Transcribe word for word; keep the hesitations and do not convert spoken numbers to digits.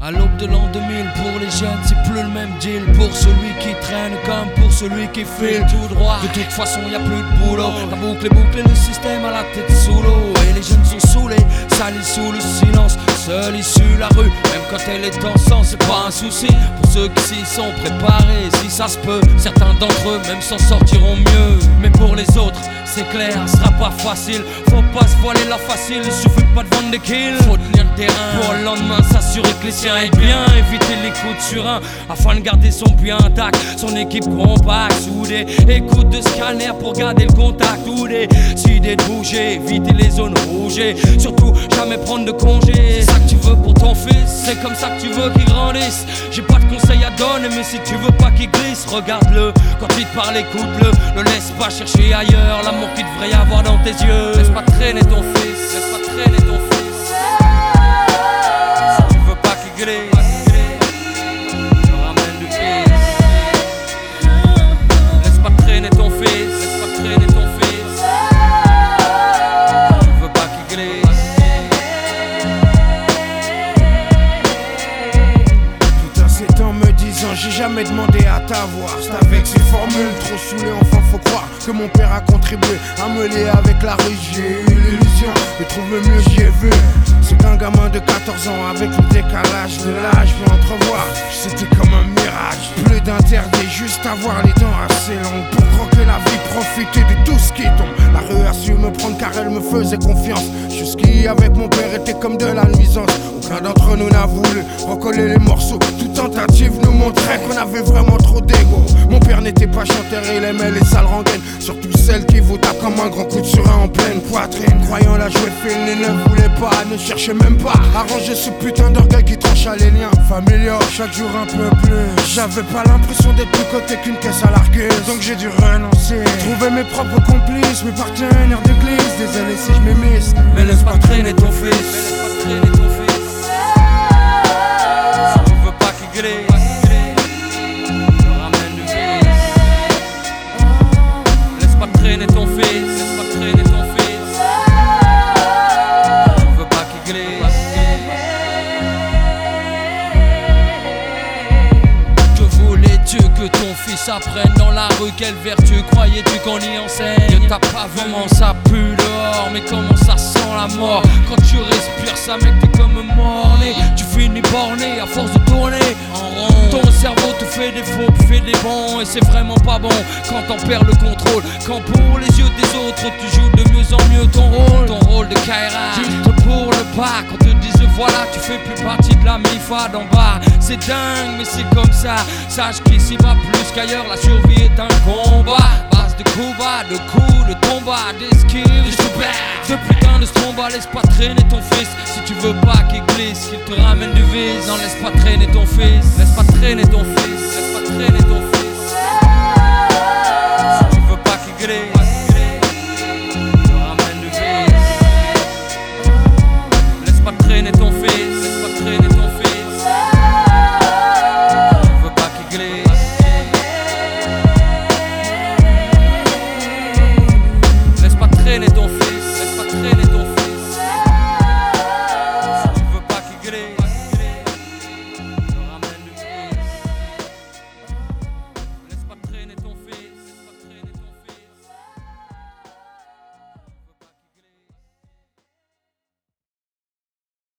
À l'aube de l'an deux mille, pour les jeunes, c'est plus le même deal. Pour celui qui traîne comme pour celui qui file tout droit. De toute façon, y a plus de boulot. La boucle est bouclée, le système à la tête sous l'eau. Et les jeunes sont saoulés, salis sous le silence. Seule issue la rue, même quand elle est en sang, c'est pas un souci. Pour ceux qui s'y sont préparés, si ça se peut, certains d'entre eux même s'en sortiront mieux. Mais pour les autres, c'est clair, ce sera pas facile. Faut pas se voiler la facile, il suffit pas de vendre des kills. Faut tenir le terrain pour le lendemain s'assurer que les siens aient bien. Éviter les coups de surin afin de garder son puits intact. Son équipe compacte, soudée. Écoute de scanner pour garder le contact. Ou décider de bouger, éviter les zones rouges. Surtout jamais prendre de congé. C'est ça que tu veux pour ton fils, c'est comme ça que tu veux qu'il grandisse. J'ai pas de conseils à donner, mais si tu veux pas qu'il glisse, regarde-le. Quand il te parle, écoute-le. Ne laisse pas chercher ailleurs l'amour qu'il devrait y avoir dans tes yeux. Laisse pas traîner ton fils, laisse pas traîner ton fils. Si tu veux pas qu'il glisse, ramène du fils. Laisse pas traîner ton fils, laisse pas traîner ton fils. Si tu veux pas qu'il glisse. Me disant j'ai jamais demandé à t'avoir. C'est avec ces formules trop saoulées, enfin faut croire que mon père a contribué à me lier avec la rue. J'ai eu l'illusion de trouver mieux, j'y ai vu. C'est qu'un gamin de quatorze ans avec le décalage de l'âge peut entrevoir. C'était comme un mirage, plus d'interdit, juste avoir les dents assez longues pour croquer la vie, profiter de tout ce qui tombe. La rue a su me prendre car elle me faisait confiance. Jusqu'y avec mon père était comme de la nuisance. Aucun d'entre nous n'a voulu recoller les morceaux. Toute tentative nous montrait qu'on avait vraiment trop d'ego. Mon père n'était pas chanteur, il aimait les sales rengaines. Surtout celles qui vous tapent comme un grand coup de surin en pleine poitrine. Croyant la jouer fine, il ne voulait pas, ne cherchait même pas à ranger ce putain d'orgueil qui trancha les liens familiaux. Chaque jour un peu plus, j'avais pas l'impression d'être plus côté qu'une caisse à larguer. Donc j'ai dû renoncer, trouver mes propres complices, mes partenaires d'église. Désolé si je m'émisse, mais laisse pas traîner ton fils, mais laisse pas traîner ton fils. Si tu veux pas qu'il glisse, ramène du fils. Laisse pas traîner ton fils, laisse pas traîner ton fils. Si tu veux pas qu'il glisse. Que voulais-tu que ton fils apprenne dans la rue? Quelle vertu croyais-tu qu'on y enseigne? T'as pas vu comment ça pue dehors, mais comment ça sent la mort. Quand tu respires ça mec t'es comme mort-né. Tu finis borné à force de tourner en rond. Ton cerveau te fait des faux puis fait des bons. Et c'est vraiment pas bon quand t'en perds le contrôle. Quand pour les yeux des autres tu joues de mieux en mieux ton rôle. Ton rôle de Kaira, juste pour le pas. Quand te disent voilà tu fais plus partie de la mifa d'en bas. C'est dingue mais c'est comme ça. Sache qu'ici va plus qu'ailleurs, la survie est un combat. Base de coups bas, de coups, de tombats, d'esquives, de putain de stromba. Laisse pas traîner ton fils si tu veux pas qu'il glisse, qu'il te ramène du vice. Non laisse pas traîner ton fils, laisse pas traîner ton fils, laisse pas traîner ton fils. Si tu veux pas qu'il glisse, te ramène du vice. Laisse pas traîner ton fils, laisse pas traîner ton fils.